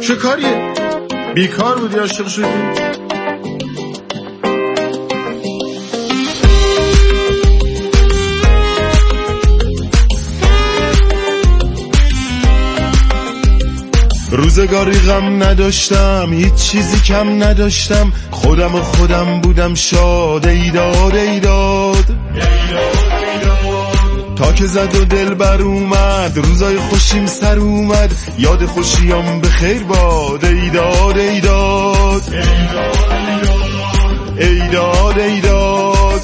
چه کاریه؟ بیکار بودی عاشق شدی؟ روزگاری غم نداشتم، هیچ چیزی کم نداشتم، خودم بودم شاد. ایداد ایداد تا که زد و دل بر اومد، روزای خوشیم سر اومد، یاد خوشیام به خیر باد. ایداد ایداد ایداد ایداد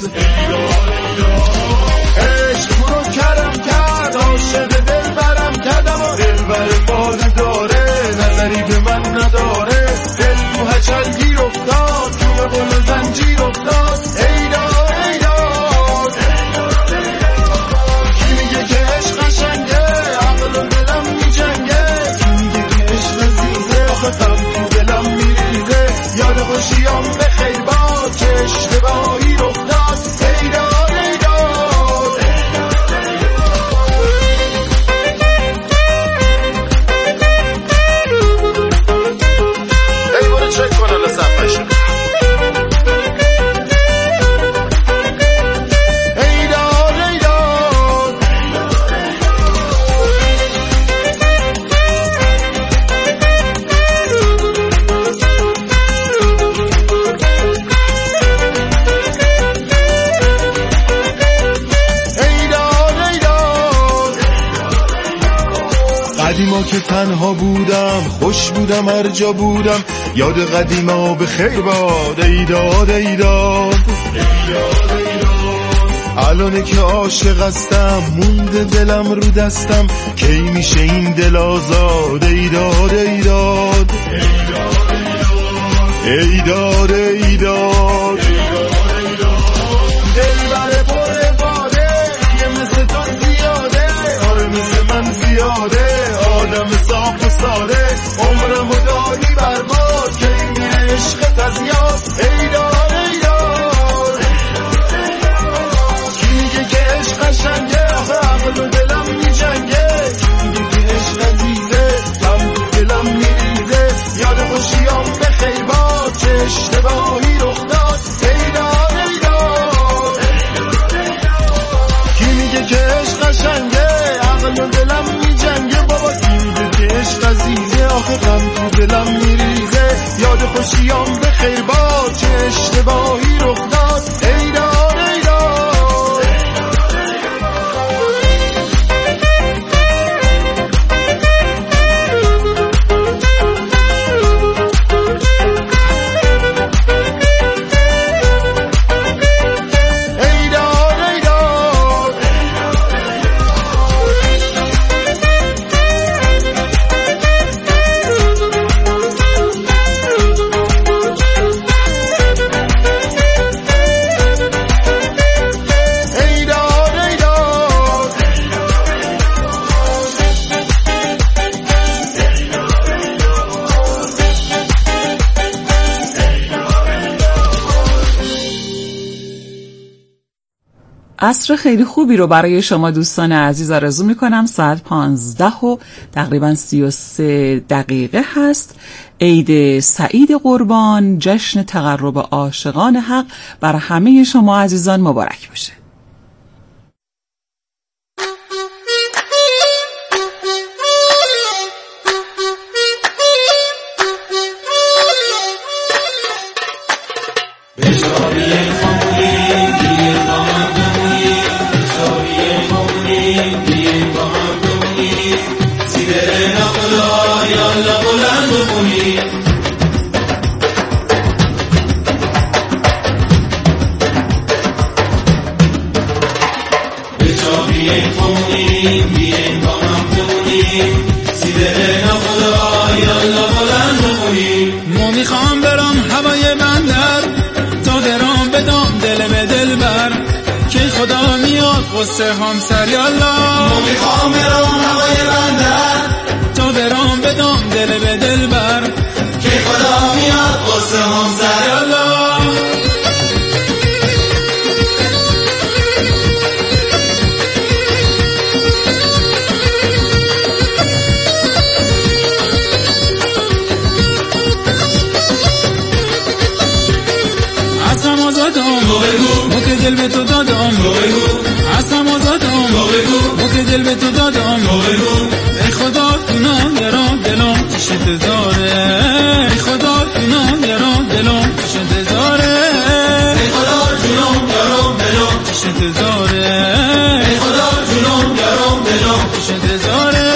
عشق برو کرم کرد، عاشق دل برم کردم و دل بر باده داره، نظری به من نداره. دل تو هچل گیر افتاد، تو گل و زنجیر افتاد. ایداد ایداد کی میگه که عشق قشنگه، عقل و دلم میجنگه. کی میگه که عشق عزیزه، آخه غم تو دلم میریزه. یاد خوشیام به خیر باد، چه اشتباهی رخ داد. ایداد ایداد ای برو چک کن الان صفحشه. قدیما که تنها بودم، خوش بودم هر جا بودم، یاد قدیما به خیر باد. ایداد ایداد الانه که عاشق هستم، مونده دلم رو دستم، کی میشه این دل آزاد. ایداد ایداد ایداد ایداد دل بر پر باده، یه مثل تو زیاده، آره مثل من زیاده. آدم صاف و ساده، عمرم و داری برباد، که این میره عشقت از یاد. ایداد ایداد کی میگه که عشق قشنگه، عقل و دلم میجنگه. کی میگه که عشق عزیزه، غم تو دلم میریزه. یاد خوشیام به خیر باد، چه اشتباهی رخ داد. ایداد ایداد کی میگه که عشق قشنگه، عقل و دلم میجنگه. بابا کی میگه که عشق عزیزه، آخه غم تو دلم میریزه. یاد خوشیام به خیر باد، چه اشتباهی رخ داد. ایداد ایداد عصر خیلی خوبی رو برای شما دوستان عزیز آرزو میکنم. ساعت 15 و تقریبا 33 دقیقه هست. عید سعید قربان، جشن تقرب عاشقان حق بر همه شما عزیزان مبارک باشه. ما میخوام برام هوای بندر، تا برام بدم دل به دل بر، که خدا میاد قصه همسر یالله. ما میخوام برام هوای بندر، تا برام بدم دل به دل بر، که خدا میاد قصه همسر یالله. انتظاره ای خدا جونم یارم دلم پیش انتظاره ای خدا جونم یارم دلم پیش انتظاره ای خدا جونم یارم دلم پیش انتظاره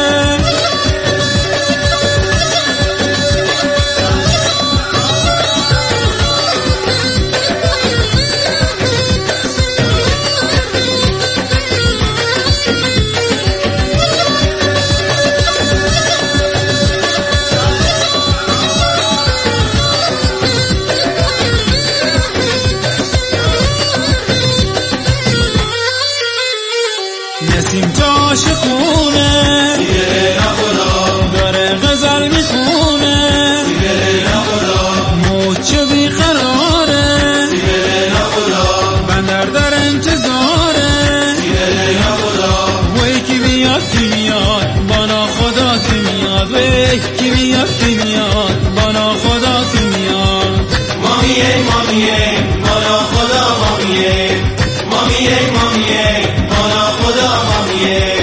نسیم تاش خونه سیگره نخدا داره غزل میخونه سیگره نخدا موچه بیقراره سیگره نخدا بندر در انتظاره سیگره نخدا وی کی بیاد کی میاد بانا خدا کی میاد وی کی بیاد کی میاد بانا خدا کی میاد مامیه مامیه بانا خدا مامیه مامیه مامیه بانا خدا مامیه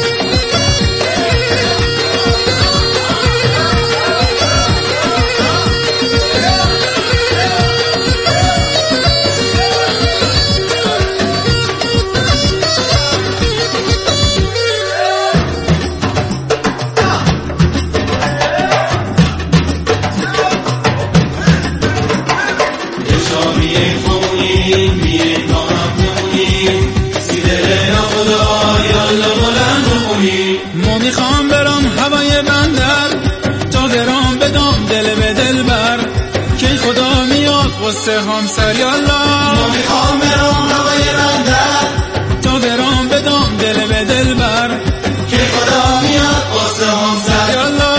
ما میخوام برم هوای بندر تا برام بدم دل به دل بر که خدا میاد قصه همسر یالله ما میخوام برم هوای بندر تا برام بدم دل به دل بر که خدا میاد قصه همسر یالله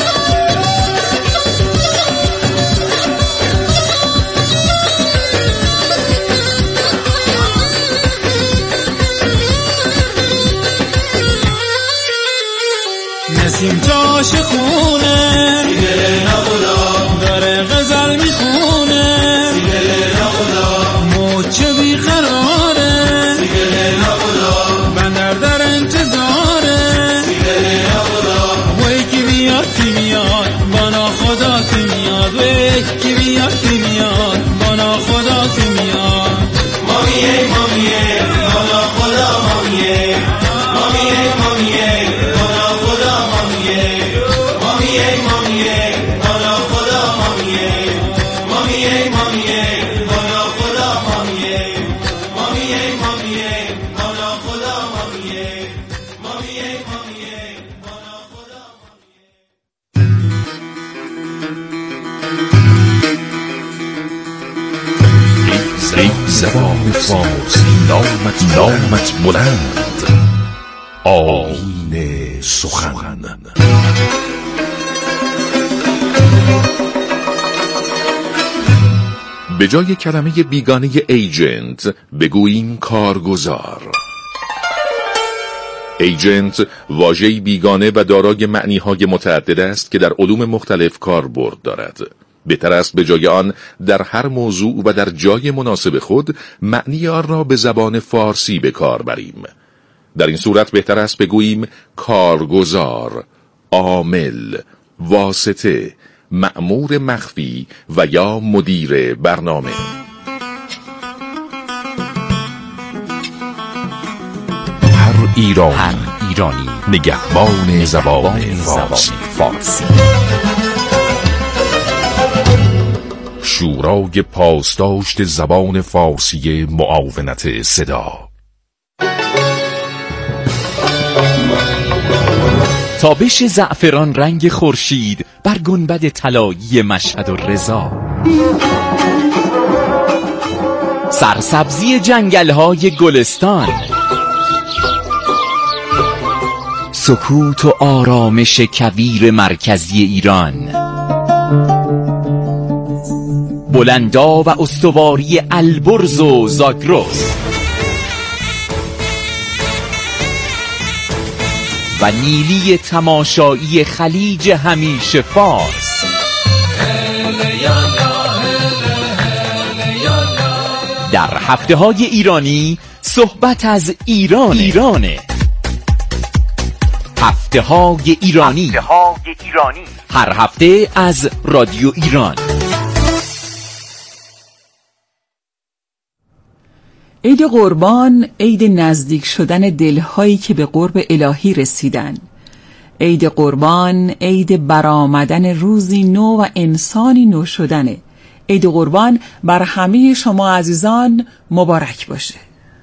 نسیم تاش خونه سیگره نخدا داره غزل میخونه سیگره نخدا موچه بیقراره سیگره نخدا بندر در انتظاره سیگره نخدا وی کی بیاد کی میاد بانا خدا کی میاد وی کی بیاد کی میاد بانا خدا کی میاد مامیه مامیه بانا خدا مامیه مامیه مامیه بانا خدا مامیه مامیه مامیه بانا خدا مامیه مامیه مامیه بانا خدا مامیه مامیه مامیه بانا خدا مامیه مامیه مامیه بانا خدا ای زبان فارسی نامت بلند آیین سخن به جای کلمه بیگانه ایجنت بگوییم کارگزار. ایجنت واژه‌ای بیگانه و دارای معنی‌های متعدد است که در علوم مختلف کاربرد دارد. بهتر است به جای آن در هر موضوع و در جای مناسب خود معنی آن را به زبان فارسی به کار بریم. در این صورت بهتر است بگوییم کارگزار، عامل، واسطه، مأمور مخفی و یا مدیر برنامه. هر ایرانی نگهبان زبان فارسی. شورای پاسداشت زبان فارسی معاونت صدا. تابش زعفران رنگ خورشید بر گنبد طلایی مشهد و رضا، سرسبزی جنگل‌های گلستان، سکوت و آرامش کویر مرکزی ایران، بلندا و استواری البرز و زاگرس و نیلی تماشایی خلیج همیشه فارس. در هفته‌های ایرانی صحبت از ایرانه. هفته‌های ایرانی هر هفته از رادیو ایران. عید قربان، عید نزدیک شدن دلهایی که به قرب الهی رسیدن. عید قربان، عید برآمدن روزی نو و انسانی نو شدنه. عید قربان بر همه شما عزیزان مبارک باشه.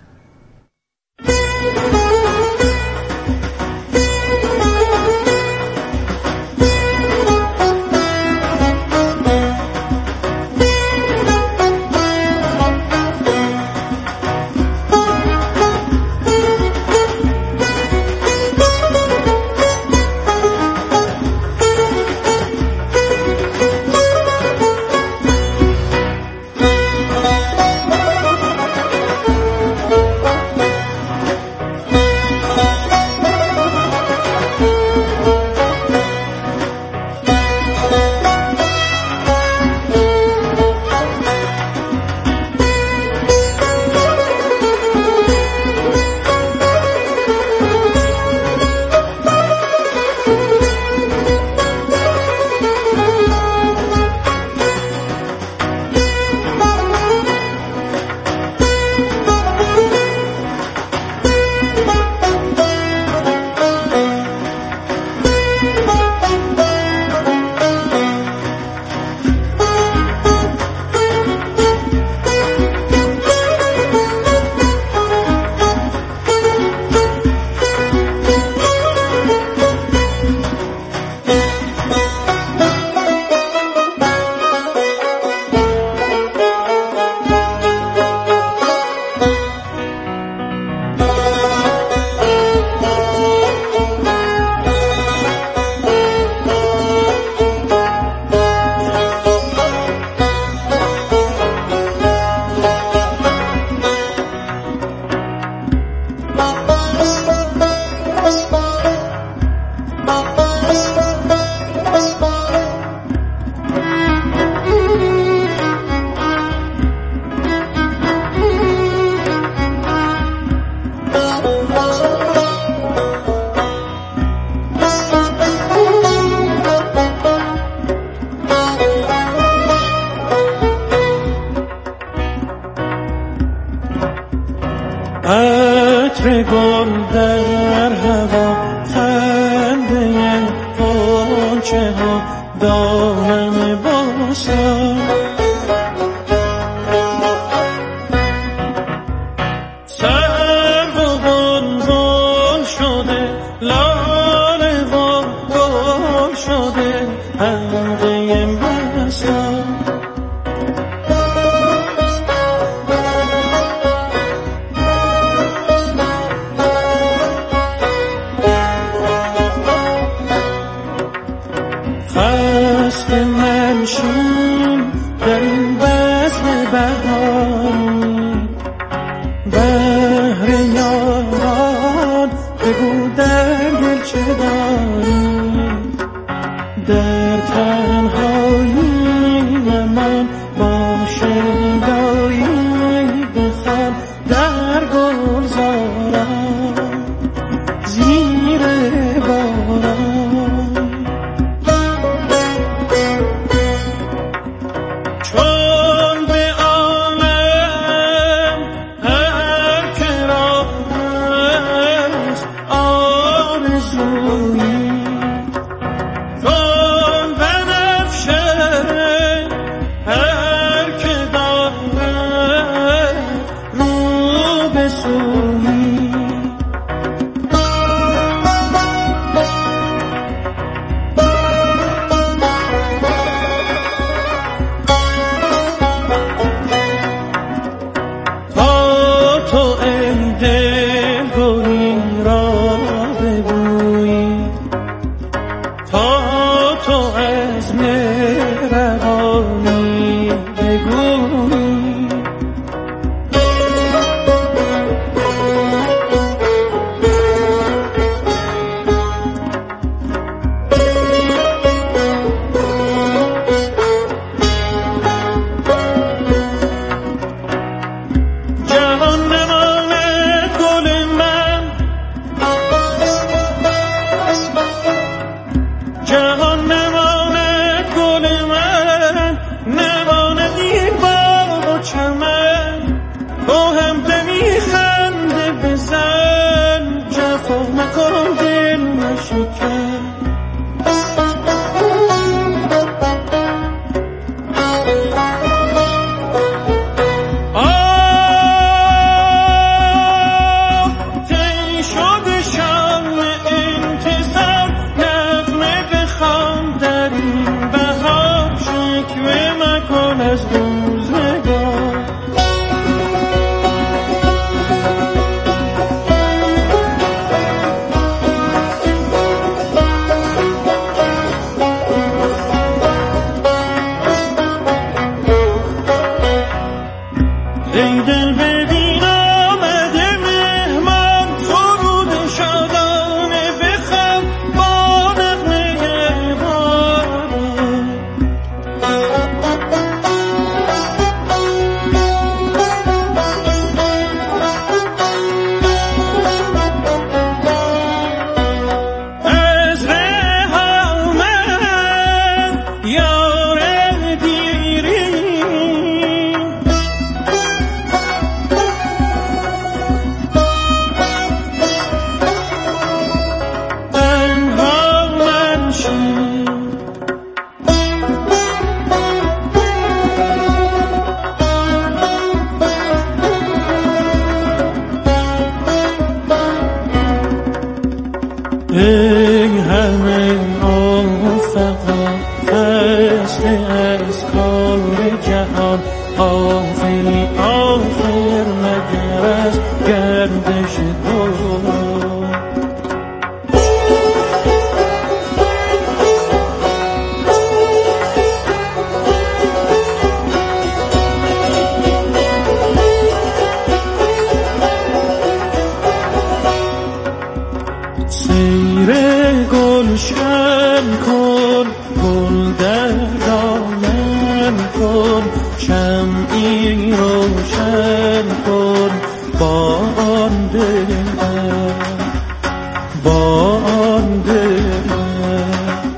عطر گل در هوا، خنده غنچه ها، دامن بوستان، سرو و بلبل شده، لاله و گل شده، حلقه مستان. خسته منشین در این بزم بهاری، بهر یاران بگو در دل چه داری، در تنهایی من با شیدایی بخوان در گلزارم زیر باران. فقط قصد از کار جهان غافلی آخر مگر از گردش دور. گلشن کن گل در دامن کن شمعی روشن کن با آن دلم با آن دلم.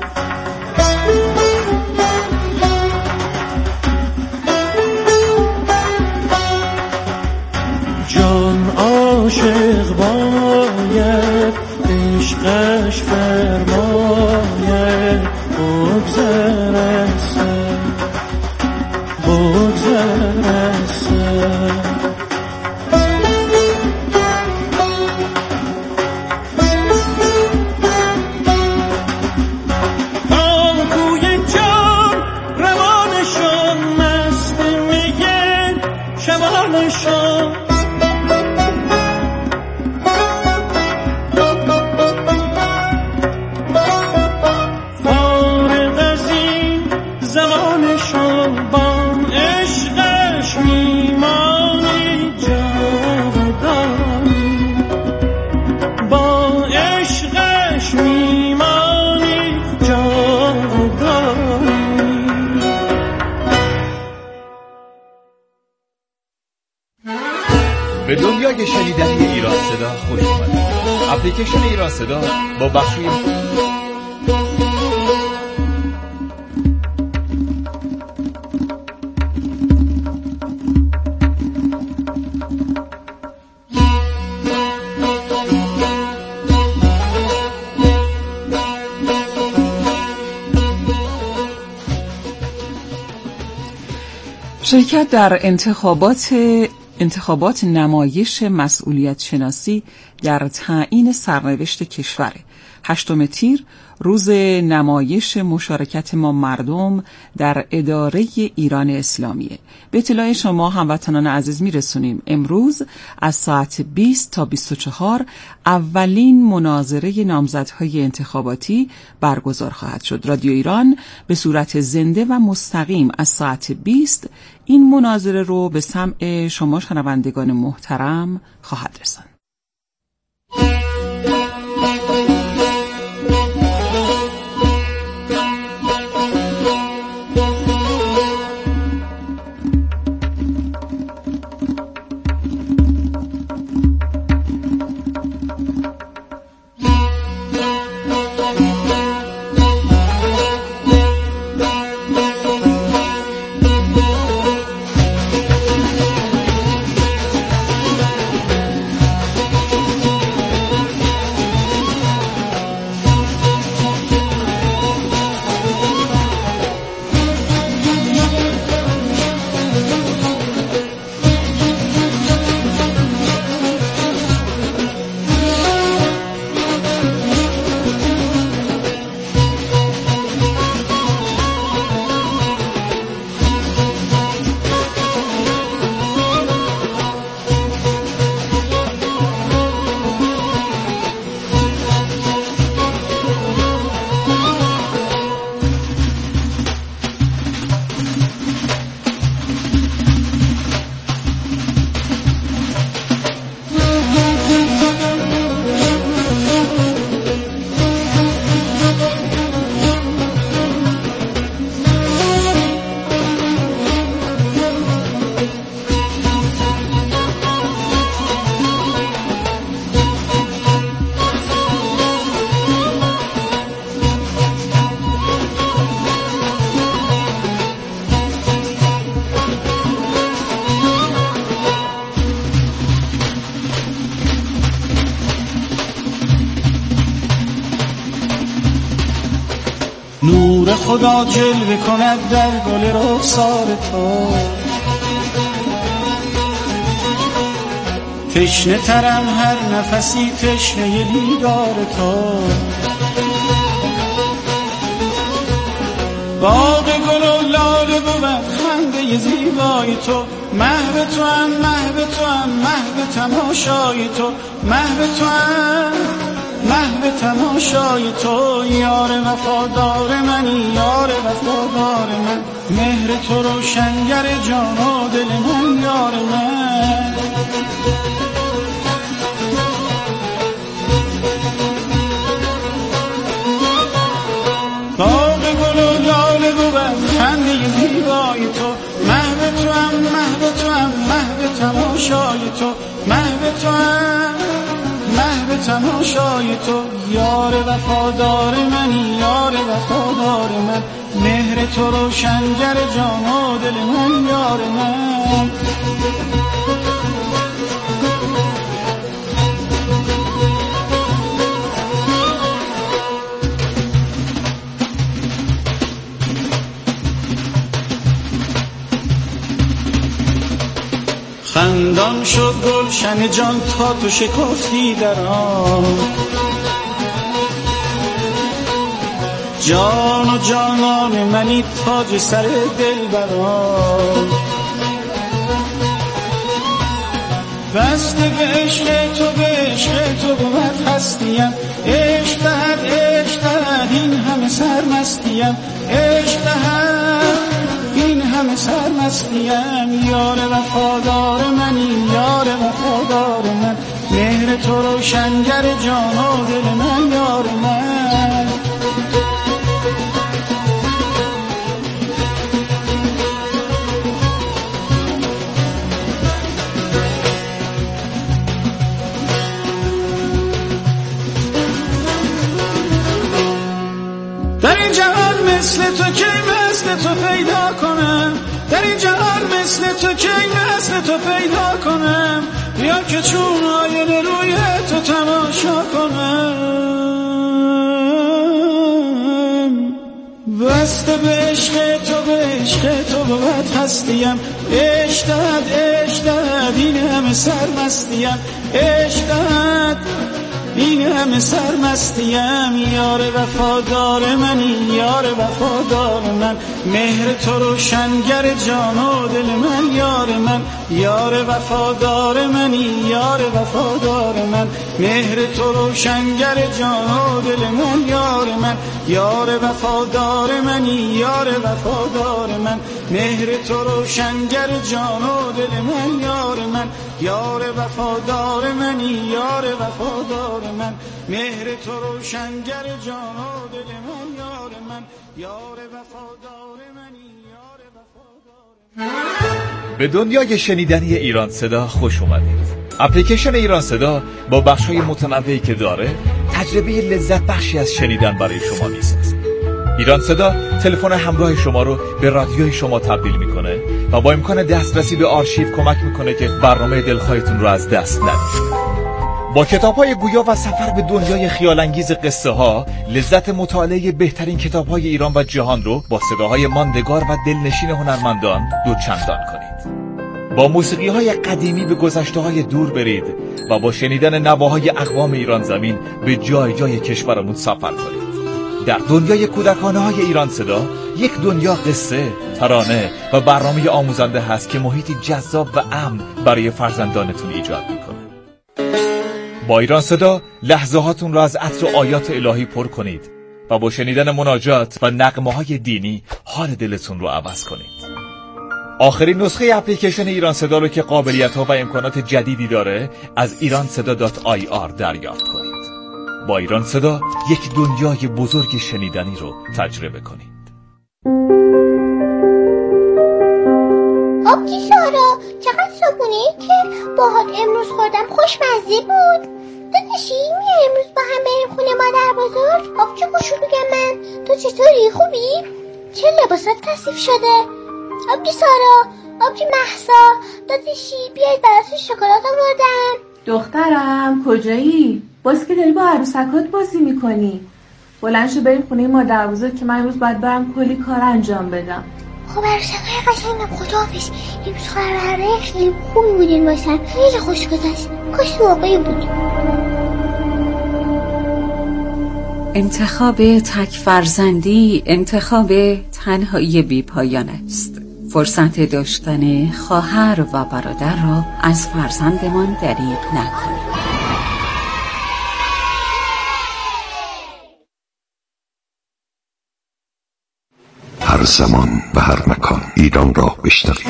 جان عاشق باید عشقش فرماید بگذر از سر بگذر از سر. تا کوی جان روانشان مست میگن شبانشان به دنیای شنیدنی ایران صدا خوش اومدید. اپلیکیشن ایران صدا با بخشی شرکت در انتخابات نمایش مسئولیت شناسی در تعیین سرنوشت کشور. 8 تیر روز نمایش مشارکت ما مردم در اداره ایران اسلامیه. به اطلاع شما هموطنان عزیز میرسونیم امروز از ساعت 20 تا 24 اولین مناظره نامزدهای انتخاباتی برگزار خواهد شد. رادیو ایران به صورت زنده و مستقیم از ساعت 20 این مناظره رو به سمع شما شنوندگان محترم خواهد رساند. نور خدا جلوه کند در گل رخسار تو، تشنه ترم هر نفسی تشنه دیدار تو. باغ گل و لاله بود خنده زیبای تو، محو تو هم محو تو هم محو تماشای تو، محو تو هم محو تماشای تو، یار وفادار منی یار وفادار من، مهر تو روشنگر جان و دل من یار من. باغ گل و لاله بود خنده زیبای تو، محو تو هم محو تو هم محو تماشای تو، محو تو هم محو تماشای تو، یار وفادار منی یار وفادار من، مهر تو روشنگر جان و دل من یار من. خندان شد گلشن جان تا تو شکفتی در آن، جان و جانان منی تاج سر دل بران، بسته به عشق تو به عشق تو بود هستیم، عشق دهد این همه سرمستیم، عشق دهد این همه سرمستیم، یار وفادار منی یار وفادار من، مهر تو روشنگر جان و دل من یار من. در این جهان مثل تو کی مثل تو پیدا کنم، در این جهان مثل تو کی مثل تو پیدا کنم، بیا که چون آینه روی تو تماشا کنم، بسته به عشق تو به عشق تو بود هستیم، عشق دهد این همه سرمستیم، عشق دهد این همه سرمستیم، یار وفادار منی یار وفادار من، مهر تو روشنگر جان و دل من یار من، یار وفادار منی یار وفادار من، مهر تو روشنگر جان و دل من یار من، یار وفادار منی یار وفادار من، مهر تو روشنگر جان و دل من یار من، یار وفادار منی یار وفادار من، مهر تو روشنگر جان و دل من یار من، یار وفادار منی یار وفادار. به دنیای شنیدنی ایران صدا خوش اومدید. اپلیکیشن ایران صدا با بخش‌های متنوعی که داره تجربه لذت بخشی از شنیدن برای شما میسازه. ایران صدا تلفن همراه شما رو به رادیوی شما تبدیل میکنه و با امکان دسترسی به آرشیو کمک میکنه که برنامه دلخواهتون رو از دست ندید. با کتاب‌های گویا و سفر به دنیای خیال‌انگیز قصه ها، لذت مطالعه بهترین کتاب‌های ایران و جهان رو با صداهای ماندگار و دلنشین هنرمندان دوچندان کنید. با موسیقی‌های قدیمی به گذشته‌های دور برید و با شنیدن نواهای اقوام ایران زمین به جای جای کشورمون سفر کنید. در دنیای کودکانه‌های ایران صدا یک دنیا قصه، ترانه و برنامه آموزنده هست که محیطی جذاب و امن برای فرزندانتون ایجاد میکنه. با ایران صدا لحظه هاتون را از عطر و آیات الهی پر کنید و با شنیدن مناجات و نغمه‌های دینی حال دلتون رو عوض کنید. آخرین نسخه اپلیکیشن ایران صدا رو که قابلیت‌ها و امکانات جدیدی داره از iranseda.ir دریافت کنید. با ایران صدا یک دنیای بزرگ شنیدنی رو تجربه کنید. آبجی سارا، چقدر صبحونه‌ای که باهات امروز خوردم خوشمزه بود. داداشی میای امروز با هم بریم خونه مادر بزرگ؟ آبجی کوچولوی من، تو چطوری؟ خوبی؟ چه لباسات کثیف شده؟ آبجی سارا، آبجی مهسا، داداشی بیاید براتون شکلات آوردم. دخترم کجایی؟ باز که داری با عروسکات بازی میکنی. بلند شو بریم خونه مادر بزرگ که من امروز باید برم کلی کار انجام بدم. خب عروسکای قشنگم خداحافظ. امروز خبرهای خیلی خوبی بودین واسم، خیلی خوش گذشت. کاش واقعی بود. انتخاب تک فرزندی انتخاب تنهایی بی پایان است. فرصت داشتن خواهر و برادر را از فرزندمان دریغ نکنیم. هر زمان و هر مکان ایران را بشنوید.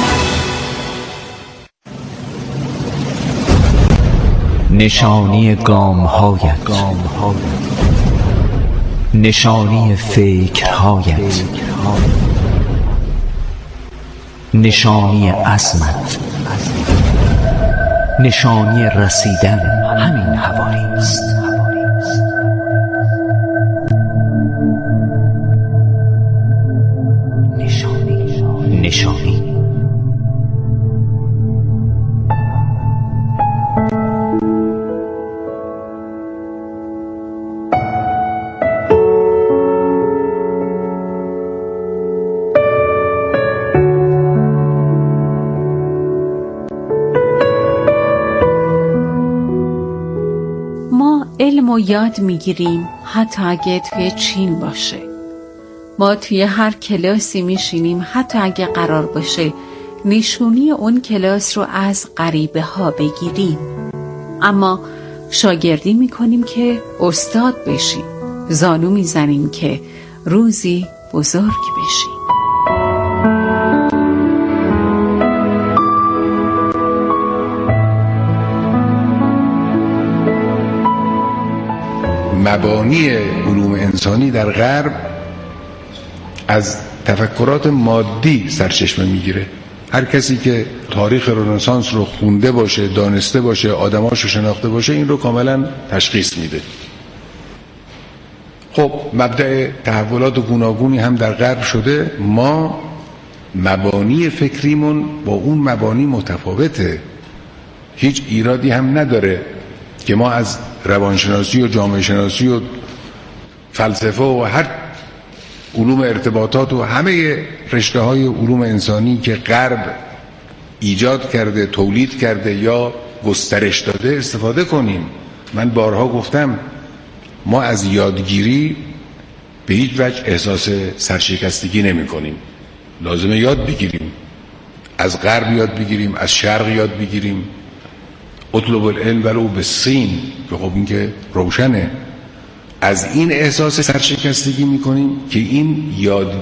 نشانی گام‌هایت، نشانی فکرهایت، نشانی عزمت، نشانی رسیدن همین حوالی است. نشانی ما علم و یاد میگیریم حتی اگه توی چین باشه. ما توی هر کلاسی میشینیم حتی اگه قرار باشه نشونی اون کلاس رو از غریبه ها بگیریم. اما شاگردی میکنیم که استاد بشیم. زانو میزنیم که روزی بزرگ بشیم. مبانی علوم انسانی در غرب از تفکرات مادی سرچشمه میگیره. هر کسی که تاریخ رنسانس رو خونده باشه، دانسته باشه، آدماشو شناخته باشه، این رو کاملا تشخیص میده. خب مبدأ تحولات گوناگونی هم در غرب شده. ما مبانی فکریمون با اون مبانی متفاوته. هیچ ایرادی هم نداره که ما از روانشناسی و جامعه شناسی و فلسفه و هر علوم ارتباطات و همه رشته های علوم انسانی که غرب ایجاد کرده، تولید کرده یا گسترش داده استفاده کنیم. من بارها گفتم ما از یادگیری به هیچ وجه احساس سرشکستگی نمی کنیم. لازمه یاد بگیریم، از غرب یاد بگیریم، از شرق یاد بگیریم. اطلب العلم ولو بالصین، که خب این که روشنه. از این احساس سرشکستگی میکنیم که این یاد